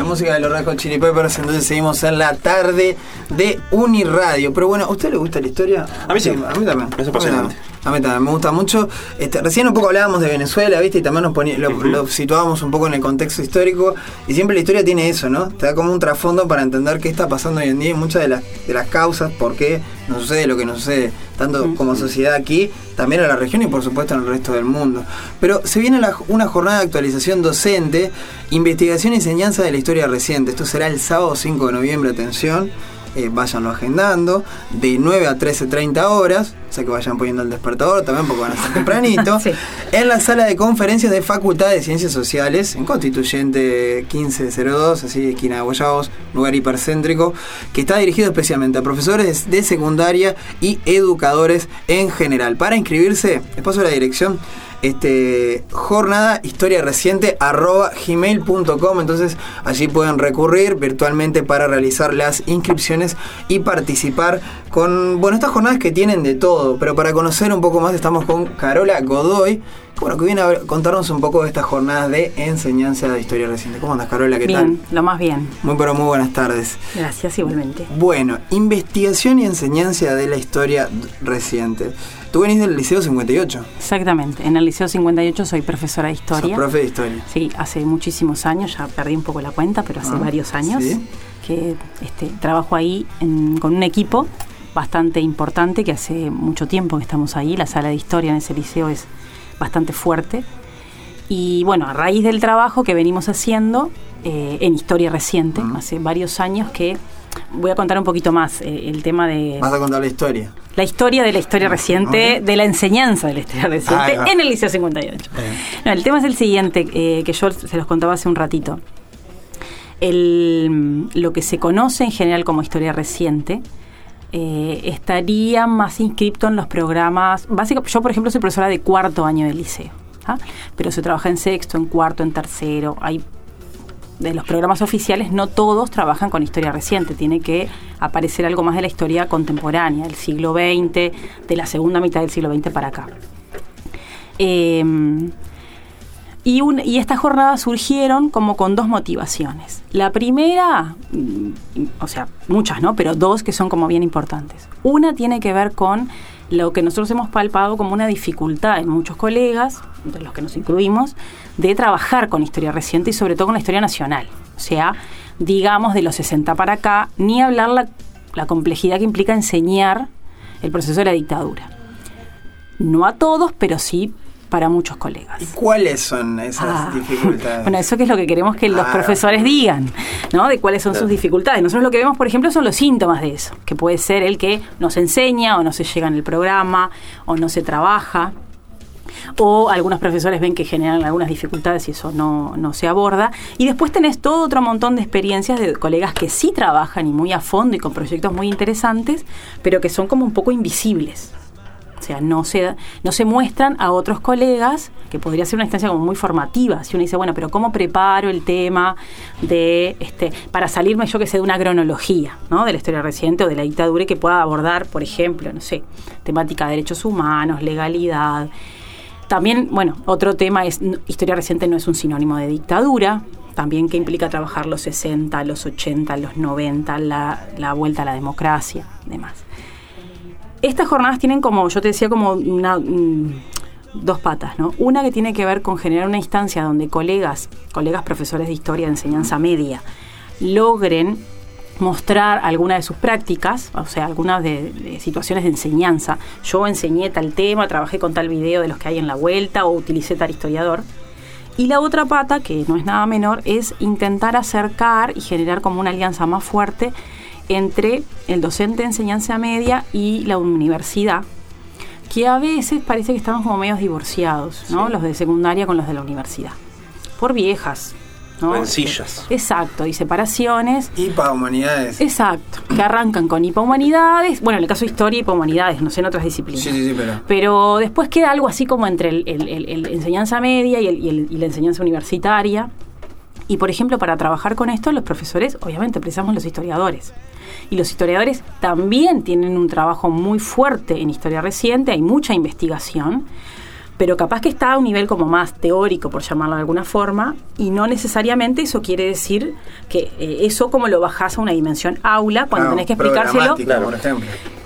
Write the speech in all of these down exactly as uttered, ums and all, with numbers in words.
música de los Red Hot Chili Peppers, entonces seguimos en la tarde de Uniradio. Pero bueno, ¿a usted le gusta la historia? A mí sí. A mí también. Es apasionante. A mí también, me gusta mucho. Este, recién un poco hablábamos de Venezuela, ¿viste? Y también nos ponía, lo, uh-huh. lo situábamos un poco en el contexto histórico. Y siempre la historia tiene eso, ¿no? Te da como un trasfondo para entender qué está pasando hoy en día y muchas de las, de las causas, por qué nos sucede lo que nos sucede, tanto uh-huh. como sociedad aquí, también en la región y por supuesto en el resto del mundo. Pero se viene la, una jornada de actualización docente, investigación y enseñanza de la historia reciente. Esto será el sábado cinco de noviembre, atención. Eh, váyanlo agendando, de nueve a trece treinta horas, o sea que vayan poniendo el despertador también porque van a estar tempranito, sí. En la sala de conferencias de Facultad de Ciencias Sociales, en Constituyente quince cero dos, así esquina de Guayabos, lugar hipercéntrico, que está dirigido especialmente a profesores de secundaria y educadores en general. Para inscribirse, les paso la dirección. Este, jornada historia reciente arroba gmail punto com. Entonces allí pueden recurrir virtualmente para realizar las inscripciones y participar con, bueno, estas jornadas que tienen de todo. Pero para conocer un poco más estamos con Carola Godoy, bueno, que viene a contarnos un poco de estas jornadas de enseñanza de historia reciente. ¿Cómo andas, Carola? ¿Qué bien, tal? Bien, lo más bien. Muy pero muy buenas tardes. Gracias, igualmente. Bueno, investigación y enseñanza de la historia reciente. Tú venís del Liceo cincuenta y ocho. Exactamente, en el Liceo cincuenta y ocho soy profesora de historia. ¿Sos profe de historia? Sí, hace muchísimos años, ya perdí un poco la cuenta, pero hace ah, varios años ¿sí? que este, trabajo ahí en, con un equipo bastante importante, que hace mucho tiempo que estamos ahí. La sala de historia en ese liceo es bastante fuerte. Y bueno, a raíz del trabajo que venimos haciendo eh, en historia reciente, uh-huh. hace varios años que... Voy a contar un poquito más eh, el tema de... ¿Vas a contar la historia? La historia de la historia reciente, okay. de la enseñanza de la historia reciente ah, en el Liceo cincuenta y ocho. Eh. No, el tema es el siguiente, eh, que yo se los contaba hace un ratito. El, lo que se conoce en general como historia reciente eh, estaría más inscripto en los programas... Básicamente, yo, por ejemplo, soy profesora de cuarto año del liceo, ¿ah? Pero se trabaja en sexto, en cuarto, en tercero. Hay... de los programas oficiales, no todos trabajan con historia reciente. Tiene que aparecer algo más de la historia contemporánea, del siglo veinte, de la segunda mitad del siglo veinte para acá. Eh, y, un, y estas jornadas surgieron como con dos motivaciones. La primera, o sea, muchas, ¿no? Pero dos que son como bien importantes. Una tiene que ver con lo que nosotros hemos palpado como una dificultad en muchos colegas, entre los que nos incluimos, de trabajar con historia reciente y sobre todo con la historia nacional. O sea, digamos de los sesenta para acá, ni hablar la, la complejidad que implica enseñar el proceso de la dictadura. No a todos, pero sí para muchos colegas. ¿Y cuáles son esas ah, dificultades? Bueno, eso que es lo que queremos que los ah, profesores digan, ¿no? De cuáles son claro. sus dificultades. Nosotros lo que vemos, por ejemplo, son los síntomas de eso, que puede ser el que no se enseña o no se llega en el programa o no se trabaja. O algunos profesores ven que generan algunas dificultades y eso no, no se aborda. Y después tenés todo otro montón de experiencias de colegas que sí trabajan y muy a fondo y con proyectos muy interesantes, pero que son como un poco invisibles. O sea, no se, no se muestran a otros colegas, que podría ser una instancia como muy formativa. Si uno dice, bueno, pero ¿cómo preparo el tema de este para salirme, yo que sé, de una cronología, ¿no? De la historia reciente o de la dictadura y que pueda abordar, por ejemplo, no sé, temática de derechos humanos, legalidad. También, bueno, otro tema es, historia reciente no es un sinónimo de dictadura, también que implica trabajar los sesenta, los ochenta, los noventa, la, la vuelta a la democracia y demás. Estas jornadas tienen como, yo te decía, como una, mm, dos patas, ¿no? Una que tiene que ver con generar una instancia donde colegas, colegas profesores de historia de enseñanza media, logren mostrar alguna de sus prácticas, o sea, algunas de, de situaciones de enseñanza. Yo enseñé tal tema, trabajé con tal video de los que hay en la vuelta o utilicé tal historiador. Y la otra pata, que no es nada menor, es intentar acercar y generar como una alianza más fuerte entre el docente de enseñanza media y la universidad, que a veces parece que estamos como medios divorciados, ¿no? Sí. Los de secundaria con los de la universidad, por viejas, ¿no? Rencillas. Exacto, y separaciones. I P A Humanidades. Exacto, que arrancan con I P A Humanidades, bueno, en el caso de Historia, I P A Humanidades, no sé, en otras disciplinas. Sí, sí, sí, pero... Pero después queda algo así como entre el, el, el, el enseñanza media y, el, y, el, y la enseñanza universitaria. Y, por ejemplo, para trabajar con esto, los profesores, obviamente, precisamos los historiadores. Y los historiadores también tienen un trabajo muy fuerte en historia reciente, hay mucha investigación, pero capaz que está a un nivel como más teórico, por llamarlo de alguna forma, y no necesariamente eso quiere decir que eh, eso como lo bajás a una dimensión aula, cuando Claro, tenés que explicárselo. programática, por ejemplo.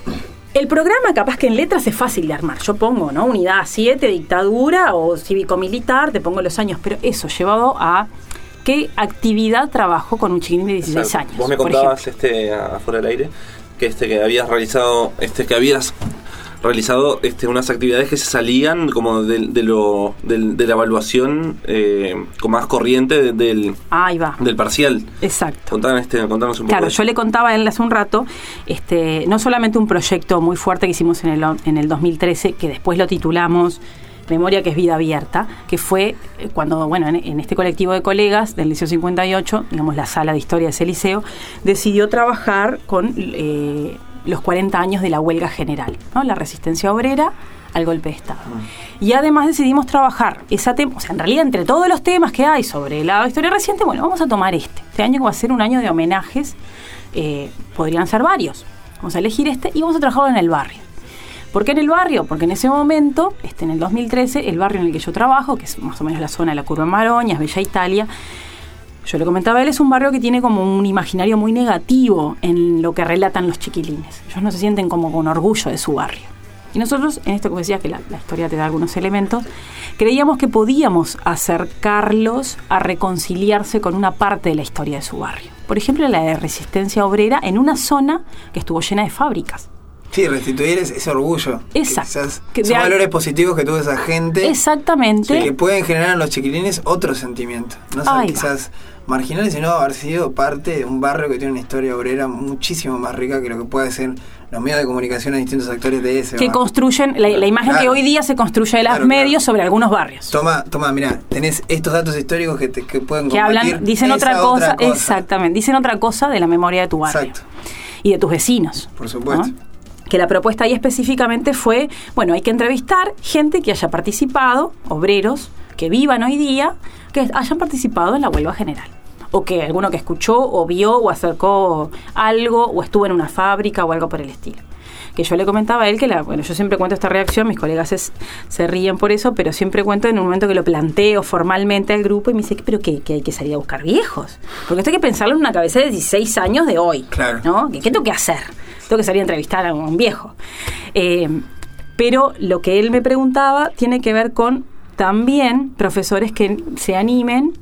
El programa capaz que en letras es fácil de armar. Yo pongo, ¿no? Unidad siete, dictadura o cívico-militar, te pongo los años, pero eso llevado a qué actividad trabajó con un chiquilín de dieciséis Exacto. años. Vos me por contabas ejemplo. este afuera del aire que este que habías realizado, este que habías realizado este unas actividades que se salían como de, de lo de, de la evaluación eh, con más corriente de, del Ahí va. del parcial. Exacto. Contanos, este, contanos un poco. Claro, de yo eso. le contaba a él hace un rato, este, no solamente un proyecto muy fuerte que hicimos en el, en el dos mil trece, que después lo titulamos Memoria que es vida abierta, que fue cuando, bueno, en, en este colectivo de colegas del Liceo cincuenta y ocho, digamos la sala de historia de ese liceo, decidió trabajar con eh, los cuarenta años de la huelga general, ¿no? La resistencia obrera al golpe de Estado. Mm. Y además decidimos trabajar esa tema, o sea, en realidad entre todos los temas que hay sobre la historia reciente, bueno, vamos a tomar este. Este año va a ser un año de homenajes, eh, podrían ser varios. Vamos a elegir este y vamos a trabajarlo en el barrio. ¿Por qué en el barrio? Porque en ese momento, este, en el dos mil trece, el barrio en el que yo trabajo, que es más o menos la zona de la Curva Maroñas, Bella Italia, yo le comentaba a él, es un barrio que tiene como un imaginario muy negativo en lo que relatan los chiquilines. Ellos no se sienten como con orgullo de su barrio. Y nosotros, en esto que decías, que la, la historia te da algunos elementos, creíamos que podíamos acercarlos a reconciliarse con una parte de la historia de su barrio. Por ejemplo, la de resistencia obrera en una zona que estuvo llena de fábricas. Sí, restituir ese, ese orgullo. Exacto. Quizás Que son de- valores positivos que tuvo esa gente. Exactamente. Que pueden generar en los chiquilines otro sentimiento. No son Ahí va. quizás marginales, sino haber sido parte de un barrio que tiene una historia obrera muchísimo más rica que lo que puede ser los medios de comunicación a distintos actores de ese Que barrio. construyen, la, la imagen Claro. que hoy día se construye de los Claro, medios claro. sobre algunos barrios. Toma, toma, mira, tenés estos datos históricos que, te, que pueden Que combatir hablan, dicen esa otra cosa, cosa. exactamente, dicen otra cosa de la memoria de tu barrio. Exacto. Y de tus vecinos. Por supuesto. ¿No? Que la propuesta ahí específicamente fue, bueno, hay que entrevistar gente que haya participado, obreros, que vivan hoy día, que hayan participado en la huelga general. O que alguno que escuchó o vio o acercó algo o estuvo en una fábrica o algo por el estilo. Que yo le comentaba a él que, la, bueno, yo siempre cuento esta reacción, mis colegas se, se ríen por eso, pero siempre cuento en un momento que lo planteo formalmente al grupo y me dice, ¿pero qué? ¿Que hay que salir a buscar viejos? Porque esto hay que pensarlo en una cabeza de dieciséis años de hoy. Claro. ¿No? ¿Qué, qué tengo que hacer? Tengo que salir a entrevistar a un viejo. Eh, pero lo que él me preguntaba tiene que ver con también profesores que se animen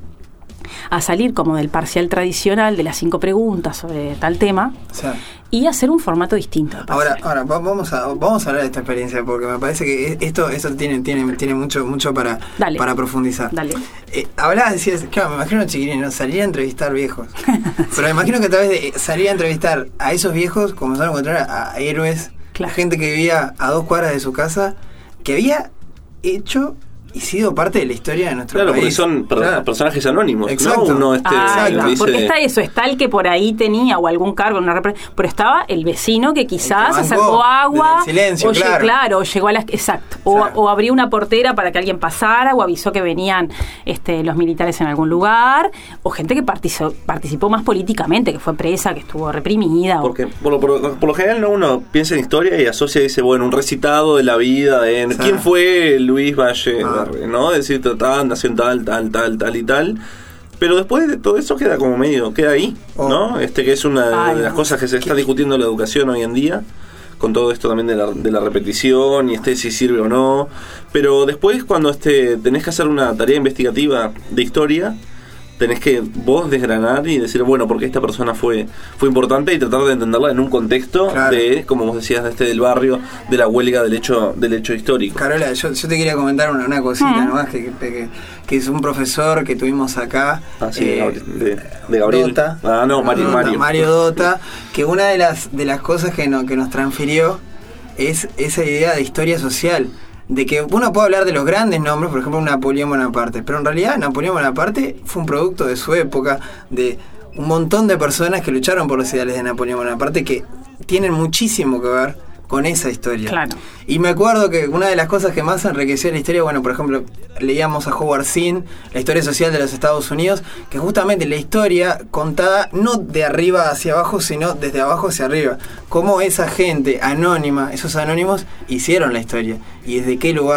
a salir como del parcial tradicional de las cinco preguntas sobre tal tema O sea, y hacer un formato distinto de ahora, parcial. ahora va- vamos a vamos a hablar de esta experiencia porque me parece que esto esto tiene tiene tiene mucho mucho para Dale. para profundizar. Dale. Eh, hablabas, decías, claro, me imagino chiquilines, ¿no? Salir a entrevistar viejos. Pero me imagino que a través de salir a entrevistar a esos viejos comenzaron a encontrar a, a héroes, Claro. a gente que vivía a dos cuadras de su casa, que había hecho y sido parte de la historia de nuestro Claro, porque país. son per- Claro. personajes anónimos, Exacto. ¿no? Uno este, Ah, ahí va. dice- Porque está eso, está el que por ahí tenía o algún cargo, una repre- pero estaba el vecino que quizás bancó acercó agua, desde el silencio, o lle- claro. claro, o llegó a las, exacto, o, Claro. o abrió una portera para que alguien pasara, o avisó que venían este, los militares en algún lugar, o gente que participó, participó más políticamente, que fue presa, que estuvo reprimida. o- Porque por lo, por, por lo general ¿no? uno piensa en historia y asocia y dice, bueno, un recitado de la vida de Sí. quién fue Luis Valle, Ah. ¿no? Decir, tal, nació en tal, tal, tal, tal y tal. Pero después de todo eso queda como medio, queda ahí, Oh. ¿no? Este que es una Ay, de las no. cosas que se está discutiendo en la educación hoy en día, con todo esto también de la, de la repetición y este si sirve o no. Pero después cuando este tenés que hacer una tarea investigativa de historia, tenés que vos desgranar y decir, bueno, porque esta persona fue fue importante y tratar de entenderla en un contexto Claro. de, como vos decías, de este del barrio, de la huelga del hecho del hecho histórico. Carola, yo, yo te quería comentar una, una cosita Mm. nomás, que, que, que es un profesor que tuvimos acá. Ah, sí, eh, de, de Gabriel. Dota. Ah, no, Mario. Dota, Mario. Mario Dota, que una de las de las cosas que, no, que nos transfirió es esa idea de historia social. De que uno puede hablar de los grandes nombres, por ejemplo Napoleón Bonaparte, pero en realidad Napoleón Bonaparte fue un producto de su época, de un montón de personas que lucharon por los ideales de Napoleón Bonaparte que tienen muchísimo que ver con esa historia. Claro. Y me acuerdo que una de las cosas que más enriqueció la historia, bueno, por ejemplo, leíamos a Howard Zinn, la historia social de los Estados Unidos, que justamente la historia contada no de arriba hacia abajo, sino desde abajo hacia arriba. Cómo esa gente anónima, esos anónimos, hicieron la historia y desde qué lugar.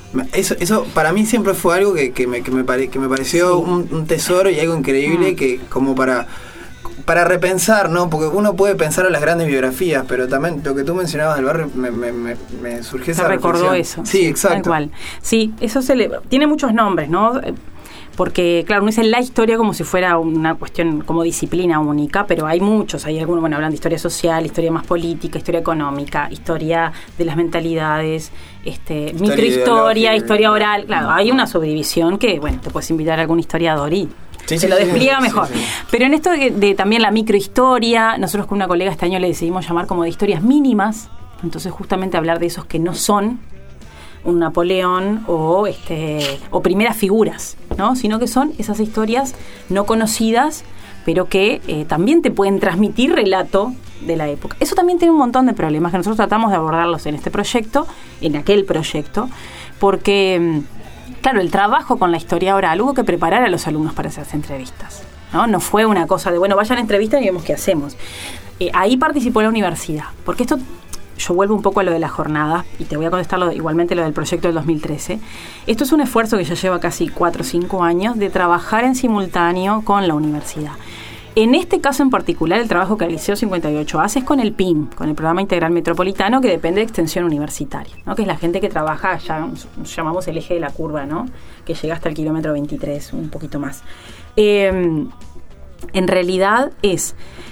Eso, eso para mí siempre fue algo que, que, me, que, me, pare, que me pareció sí. un, un tesoro y algo increíble mm. que como para... para repensar, ¿no? Porque uno puede pensar en las grandes biografías, pero también lo que tú mencionabas del barrio me, me, me, me surgió esa reflexión. recordó eso. Sí, exacto. Tal cual. Sí, eso se le, tiene muchos nombres, ¿no? Porque, claro, uno dice la historia como si fuera una cuestión como disciplina única, pero hay muchos, hay algunos, bueno, hablan de historia social, historia más política, historia económica, historia de las mentalidades, este, historia microhistoria, historia oral, claro, hay una subdivisión que, bueno, te puedes invitar a algún historiador y sí, se sí, lo despliega sí, mejor. Sí, sí. Pero en esto de, de también la microhistoria, nosotros con una colega este año le decidimos llamar como de historias mínimas, entonces justamente hablar de esos que no son un Napoleón o este o primeras figuras, ¿no? Sino que son esas historias no conocidas, pero que eh, también te pueden transmitir relato de la época. Eso también tiene un montón de problemas que nosotros tratamos de abordarlos en este proyecto, en aquel proyecto, porque... Claro, el trabajo con la historia oral hubo que preparar a los alumnos para hacerse entrevistas, ¿no? No fue una cosa de, bueno, vayan a entrevistas y vemos qué hacemos. Eh, ahí participó la universidad, porque esto, yo vuelvo un poco a lo de la jornada, y te voy a contestar lo, igualmente lo del proyecto del dos mil trece. Esto es un esfuerzo que ya lleva casi cuatro o cinco años de trabajar en simultáneo con la universidad. En este caso en particular, el trabajo que el Liceo cincuenta y ocho hace es con el P I M, con el Programa Integral Metropolitano, que depende de Extensión Universitaria, ¿no? Que es la gente que trabaja, allá llamamos el eje de la curva, ¿no? Que llega hasta el kilómetro veintitrés, un poquito más. Eh, en realidad es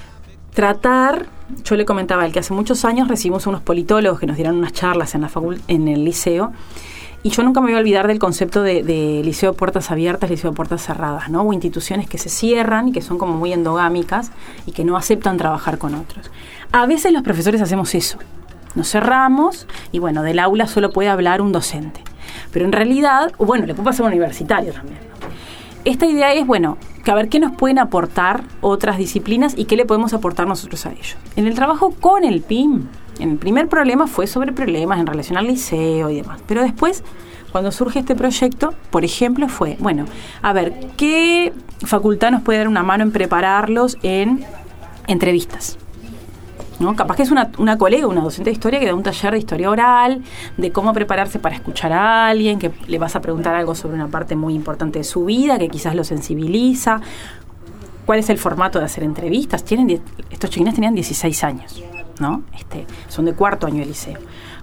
tratar, yo le comentaba a él que hace muchos años recibimos unos politólogos que nos dieron unas charlas en, la facult- en el liceo, y yo nunca me voy a olvidar del concepto de, de liceo de puertas abiertas, liceo de puertas cerradas, ¿no? O instituciones que se cierran y que son como muy endogámicas y que no aceptan trabajar con otros. A veces los profesores hacemos eso. Nos cerramos y, bueno, del aula solo puede hablar un docente. Pero en realidad, bueno, le puede pasar a un universitario también, ¿no? Esta idea es, bueno, que a ver qué nos pueden aportar otras disciplinas y qué le podemos aportar nosotros a ellos. En el trabajo con el P I M, en el primer problema fue sobre problemas en relación al liceo y demás. Pero después, cuando surge este proyecto, por ejemplo, fue, bueno, a ver, ¿qué facultad nos puede dar una mano en prepararlos en entrevistas? ¿No? Capaz que es una, una colega, una docente de historia que da un taller de historia oral, de cómo prepararse para escuchar a alguien, que le vas a preguntar algo sobre una parte muy importante de su vida, que quizás lo sensibiliza. ¿Cuál es el formato de hacer entrevistas? Tienen, estos chiquines tenían dieciséis años, ¿no? Este, son de cuarto año de liceo.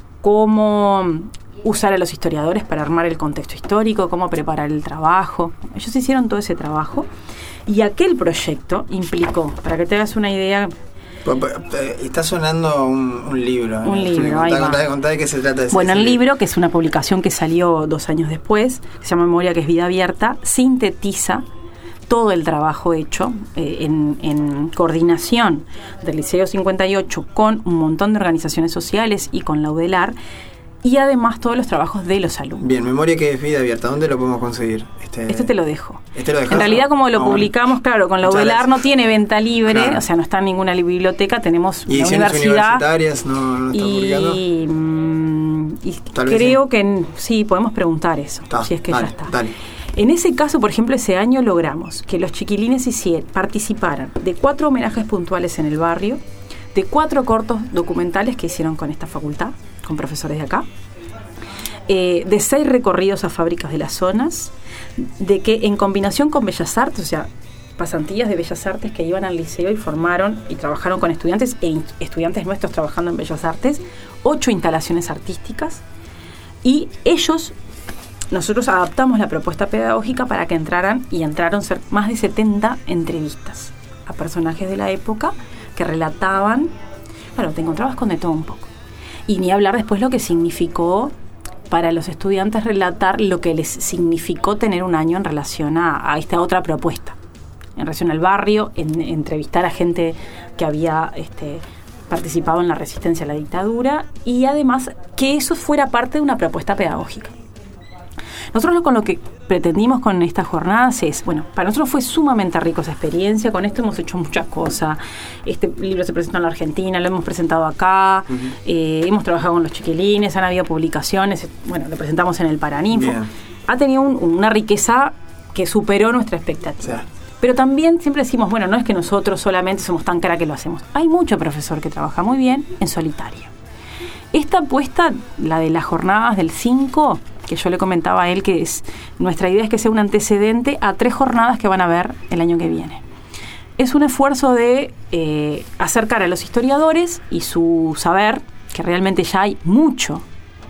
¿Cómo usar a los historiadores para armar el contexto histórico? ¿Cómo preparar el trabajo? Ellos hicieron todo ese trabajo y aquel proyecto implicó, para que te hagas una idea... Está sonando un, un libro. Un ¿eh? libro, contá, contá, contá de qué se trata. Ese, bueno, ese el libro, libro, que es una publicación que salió dos años después, que se llama Memoria, que es Vida Abierta, sintetiza todo el trabajo hecho eh, en, en coordinación del Liceo cincuenta y ocho con un montón de organizaciones sociales y con la U D E L A R, y además todos los trabajos de los alumnos. Bien, Memoria, que es Vida Abierta, ¿dónde lo podemos conseguir? Este, este te lo dejo. ¿Este lo dejás? En realidad, como lo ah, publicamos, claro, con la U D E L A R no tiene venta libre, claro. O sea, no está en ninguna biblioteca, tenemos ¿Y la universidad. universitarias no, no están publicando? Y, mm, y creo sí. que sí, podemos preguntar eso, Ta, si es que dale, ya está. Dale. En ese caso, por ejemplo, ese año logramos que los chiquilines hicieran, participaran de cuatro homenajes puntuales en el barrio, de cuatro cortos documentales que hicieron con esta facultad, con profesores de acá, eh, de seis recorridos a fábricas de las zonas, de que en combinación con Bellas Artes, o sea, pasantías de Bellas Artes que iban al liceo y formaron y trabajaron con estudiantes e in- estudiantes nuestros trabajando en Bellas Artes, ocho instalaciones artísticas, y ellos... Nosotros adaptamos la propuesta pedagógica para que entraran, y entraron ser más de setenta entrevistas a personajes de la época que relataban, claro, te encontrabas con de todo un poco. Y ni hablar después lo que significó para los estudiantes relatar lo que les significó tener un año en relación a, a esta otra propuesta, en relación al barrio, en, en entrevistar a gente que había este, participado en la resistencia a la dictadura, y además que eso fuera parte de una propuesta pedagógica. Nosotros con lo que pretendimos con estas jornadas es, bueno, para nosotros fue sumamente rico esa experiencia, con esto hemos hecho muchas cosas, este libro se presentó en la Argentina, lo hemos presentado acá, uh-huh. eh, hemos trabajado con los chiquilines, han habido publicaciones, bueno, lo presentamos en el Paraninfo, Bien. Ha tenido un, una riqueza que superó nuestra expectativa. Sí. Pero también siempre decimos, bueno, no es que nosotros solamente somos tan crack que lo hacemos, hay mucho profesor que trabaja muy bien en solitario. Esta apuesta, la de las jornadas del cinco, que yo le comentaba a él que es nuestra idea es que sea un antecedente a tres jornadas que van a haber el año que viene. Es un esfuerzo de eh, acercar a los historiadores y su saber, que realmente ya hay mucho.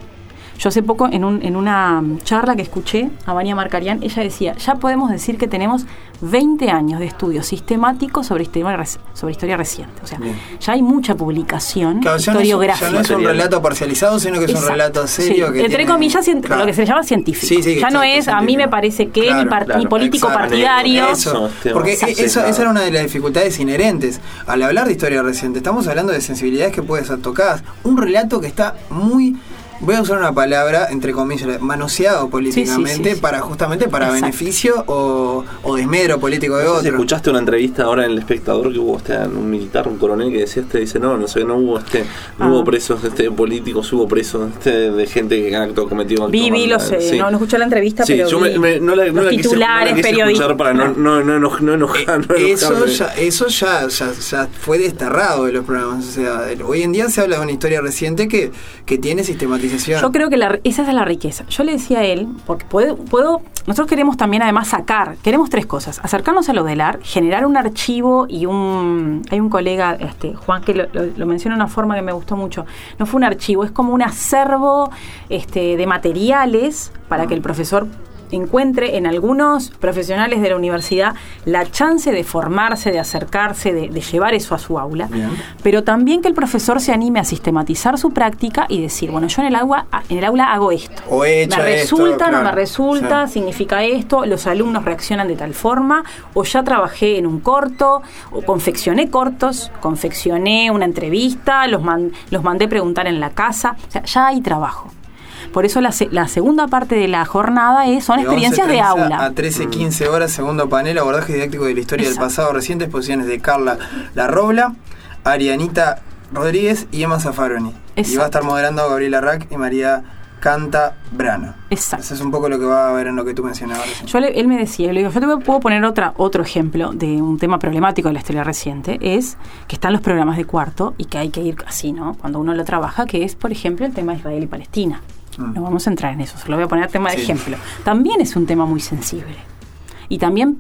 Yo hace poco, en, un, en una charla que escuché a Vania Marcarian, ella decía, ya podemos decir que tenemos veinte años de estudio sistemático sobre historia, sobre historia reciente. O sea, bien, ya hay mucha publicación claro, historiográfica. Ya no es un relato parcializado, sino que es Exacto. un relato serio. Sí. Que Entre tiene, comillas, claro. lo que se le llama científico. Sí, sí, ya exacto, no es, científico. A mí me parece que claro, ni, part, claro, ni político exacto. partidario. Eso, porque exacto. eso, esa era una de las dificultades inherentes. Al hablar de historia reciente, estamos hablando de sensibilidades que pueden ser tocadas. Un relato que está muy... Voy a usar una palabra, entre comillas, manoseado políticamente, sí, sí, sí, sí. para justamente para Exacto. beneficio o, o desmedro político de no sé otro. Si escuchaste una entrevista ahora en El Espectador que hubo este, un militar, un coronel que decía, este dice, no, no sé, no hubo este, no ah. hubo presos este, políticos, hubo presos este, de gente que han cometido actos. Vi, vi, lo sé, sí. no, no escuché la entrevista, sí, pero yo me, me, no la, no los la titulares, quise, no la periodistas. Para no, no, no, no, no enojar. No eso ya, eso ya, ya, ya fue desterrado de los programas. O sea, hoy en día se habla de una historia reciente que, que tiene sistematización. Yo creo que la esa es la riqueza. Yo le decía a él, porque puedo, puedo, nosotros queremos también además sacar, queremos tres cosas, acercarnos a lo del A R, generar un archivo y un, hay un colega, este Juan, que lo, lo, lo menciona de una forma que me gustó mucho, no fue un archivo, es como un acervo este, de materiales para que el profesor encuentre en algunos profesionales de la universidad la chance de formarse, de acercarse, de, de llevar eso a su aula, Bien. pero también que el profesor se anime a sistematizar su práctica y decir, bueno, yo en el aula, en el aula hago esto. O he hecho me resulta, esto, claro. no me resulta, sí. significa esto, los alumnos reaccionan de tal forma, o ya trabajé en un corto, o confeccioné cortos, confeccioné una entrevista, los, man, los mandé preguntar en la casa, o sea, ya hay trabajo. Por eso la, la segunda parte de la jornada es, son experiencias de aula. A trece, quince horas, segundo panel, abordaje didáctico de la historia Exacto. del pasado reciente, exposiciones de Carla Larrobla, Arianita Rodríguez y Emma Zaffaroni. Exacto. Y va a estar moderando Gabriela Rack y María Canta Brano. Exacto. Eso es un poco lo que va a ver en lo que tú mencionabas. Yo le, él me decía, le digo, yo te puedo poner otra, otro ejemplo de un tema problemático de la historia reciente, es que están los programas de cuarto y que hay que ir así, ¿no? Cuando uno lo trabaja, que es, por ejemplo, el tema de Israel y Palestina. No vamos a entrar en eso, solo voy a poner tema de sí. ejemplo. También es un tema muy sensible. Y también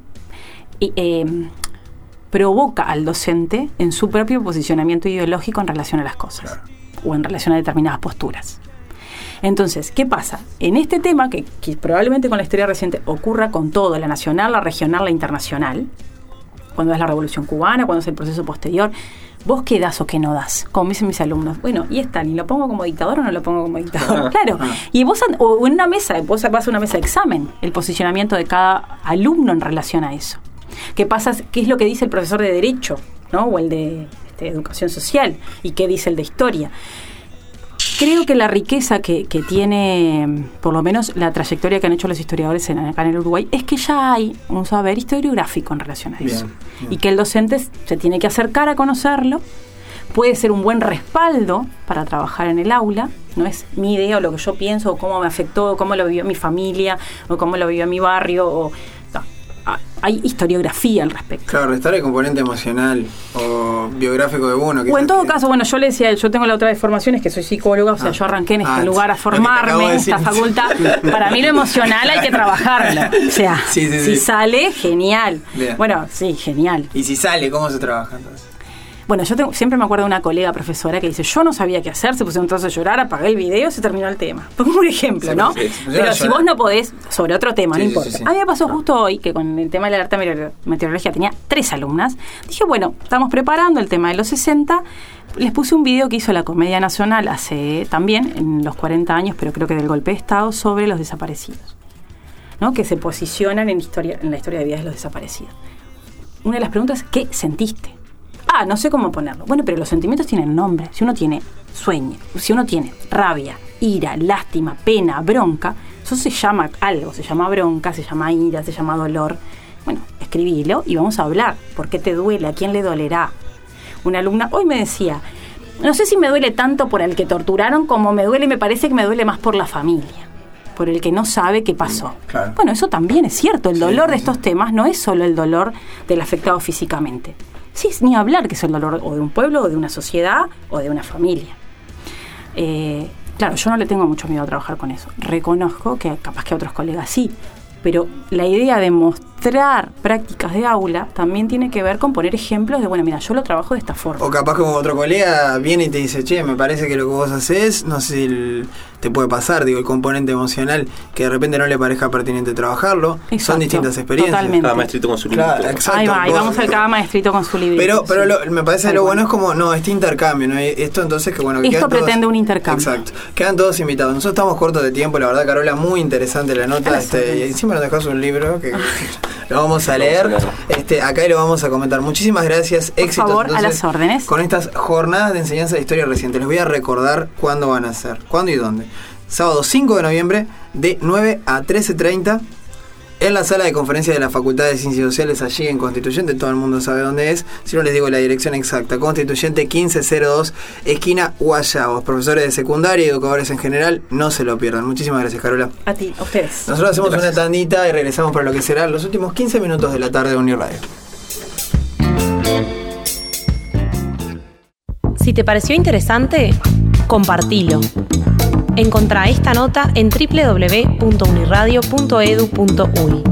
eh, provoca al docente en su propio posicionamiento ideológico en relación a las cosas. Claro. O en relación a determinadas posturas. Entonces, ¿qué pasa? En este tema, que, que probablemente con la historia reciente ocurra con todo, la nacional, la regional, la internacional, cuando es la Revolución Cubana, cuando es el proceso posterior, ¿vos qué das o qué no das? Como dicen mis alumnos. Bueno, ¿y Stalin lo pongo como dictador o no lo pongo como dictador? Claro. Y vos, o en una mesa, vos vas a una mesa de examen, el posicionamiento de cada alumno en relación a eso. ¿Qué pasa? ¿Qué es lo que dice el profesor de Derecho, ¿no? O el de este, Educación Social? ¿Y qué dice el de Historia? Creo que la riqueza que, que tiene, por lo menos la trayectoria que han hecho los historiadores en, acá en el Uruguay, es que ya hay un saber historiográfico en relación a eso. Bien, bien. Y que el docente se tiene que acercar a conocerlo, puede ser un buen respaldo para trabajar en el aula, no es mi idea o lo que yo pienso, o cómo me afectó, o cómo lo vivió mi familia, o cómo lo vivió mi barrio, o... hay historiografía al respecto. Claro, restar el componente emocional o biográfico de uno. O en todo que... caso, bueno, yo le decía, yo tengo la otra de formaciones, que soy psicóloga, o sea, ah, yo arranqué en este ah, lugar a formarme, en esta facultad. Para mí lo emocional hay que trabajarlo. O sea, sí, sí, si sí. sale, genial. Bien. Bueno, sí, genial. ¿Y si sale, cómo se trabaja entonces? Bueno, yo tengo, siempre me acuerdo de una colega profesora que dice, yo no sabía qué hacer, se pusieron todos a llorar, apagué el video, se terminó el tema. Pongo un ejemplo, sí, ¿no? Sí, sí. Pero si vos no podés, sobre otro tema, sí, no importa. Sí, sí. A mí me pasó justo hoy, que con el tema de la alerta meteorológica tenía tres alumnas. Dije, bueno, estamos preparando el tema de los sesenta. Les puse un video que hizo la Comedia Nacional hace también, en los cuarenta años, pero creo que del golpe de Estado, sobre los desaparecidos, ¿no? Que se posicionan en, historia, en la historia de vida de los desaparecidos. Una de las preguntas es, ¿qué sentiste? Ah, no sé cómo ponerlo. Bueno, pero los sentimientos tienen nombre. Si uno tiene sueño, si uno tiene rabia, ira, lástima, pena, bronca, eso se llama algo. Se llama bronca, se llama ira, se llama dolor. Bueno, escribilo y vamos a hablar. ¿Por qué te duele? ¿A quién le dolerá? Una alumna hoy me decía, no sé si me duele tanto por el que torturaron como me duele, me parece que me duele más por la familia, por el que no sabe qué pasó. Claro. Bueno, eso también es cierto. El dolor sí, de estos sí. temas no es solo el dolor del afectado físicamente. Sí, ni hablar que es el dolor o de un pueblo, o de una sociedad, o de una familia. Eh, Claro, yo no le tengo mucho miedo a trabajar con eso. Reconozco que capaz que a otros colegas sí, pero la idea de mostrar prácticas de aula también tiene que ver con poner ejemplos de, bueno, mira, yo lo trabajo de esta forma. O capaz que otro colega viene y te dice, che, me parece que lo que vos haces, no sé si el, te puede pasar, digo, el componente emocional, que de repente no le parezca pertinente trabajarlo. Exacto, son distintas experiencias. Totalmente. Cada maestrito con su librito. Claro, exacto. Ahí va, ahí Vos- vamos al cada maestrito con su librito. Pero, pero sí. lo- me parece Tal lo cual. bueno es como, no, este intercambio, ¿no? Esto entonces que bueno... Que Esto quedan todos- pretende un intercambio. Exacto. Quedan todos invitados. Nosotros estamos cortos de tiempo, la verdad, Carola, muy interesante la A nota. las Este, órdenes. y encima nos dejas un libro que lo vamos a Lo leer. vamos a leer. Este, acá y lo vamos a comentar. Muchísimas gracias. Por Éxitos, favor, a entonces, las órdenes. con estas jornadas de enseñanza de historia reciente. Les voy a recordar cuándo van a ser. ¿Cuándo y dónde? Sábado cinco de noviembre de nueve a trece treinta en la sala de conferencias de la Facultad de Ciencias Sociales, allí en Constituyente. Todo el mundo sabe dónde es. Si no les digo la dirección exacta, Constituyente quince cero dos, esquina Guayabos. Profesores de secundaria y educadores en general, no se lo pierdan. Muchísimas gracias, Carola. A ti, a ustedes. Nosotros hacemos Gracias. una tandita y regresamos para lo que serán los últimos quince minutos de la tarde de Uniradio. Si te pareció interesante, compartilo. Encontrá esta nota en doble u doble u doble u punto uniradio punto edu punto uy.